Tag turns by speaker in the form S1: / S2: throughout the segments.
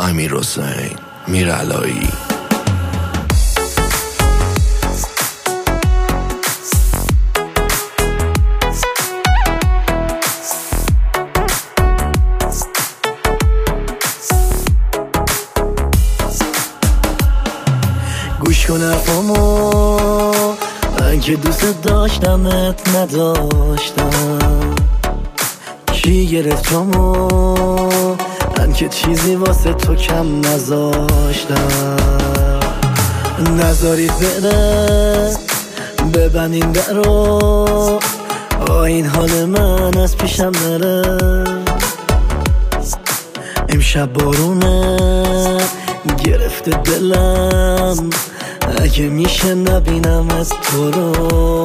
S1: امیرحسین میرعلایی.
S2: گوش کن حرفامو، من که دوست داشتمت نداشتم. کی گرفت جامو، من که چیزی واسه تو کم نذاشتم. نذارید بره ببندین درو، این حال من از پیشم نره. امشب بارونه گرفته دلم، اگه میشه نبینم از تو رو.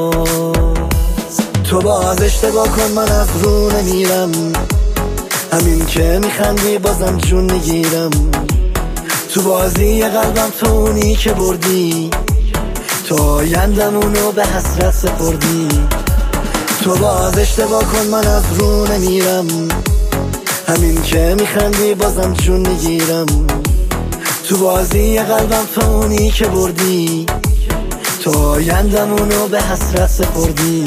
S2: تو باز اشتباه کن من از رو نمیرم، همین که میخندی بازم جون میگیرم. تو بازی قلبم تو اونی که بردی، تو آیندمونو به حسرت سپردی. تو باز اشتباه کن من از رو نمیرم، همین که میخندی بازم جون میگیرم. تو بازی قلبم تو اونی که بردی، تو آیندمونو به حسرت سپردی.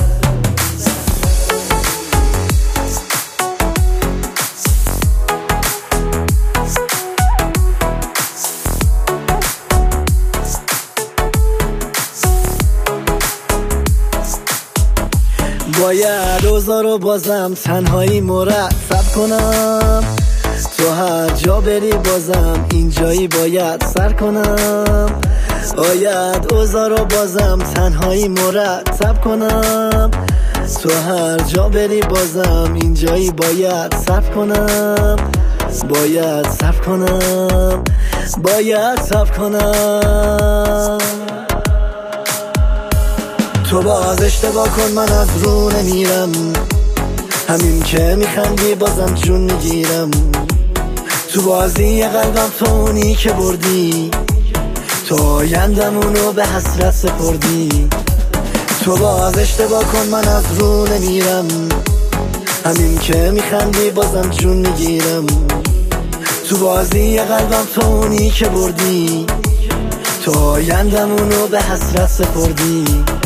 S2: باید اوضاع بازم تنهایی مرتب کنم، تو هر جا بری بازم اینجایی باید سر کنم. باید اوضاع بازم تنهایی مرتب کنم، تو هر جا بری بازم اینجایی باید صبر کنم. باید صبر کنم، باید صبر کنم. تو باز اشتباه کن من از رو نمیرم، همین که میخندی بازم جون میگیرم. تو بازی قلبم تو اونی که بردی، تو آیندمونو به حسرت سپردی. تو باز اشتباه کن من از رو نمیرم، همین که میخندی بازم جون میگیرم. تو بازی قلبم تو اونی که بردی، تو آیندمونو به حسرت سپردی.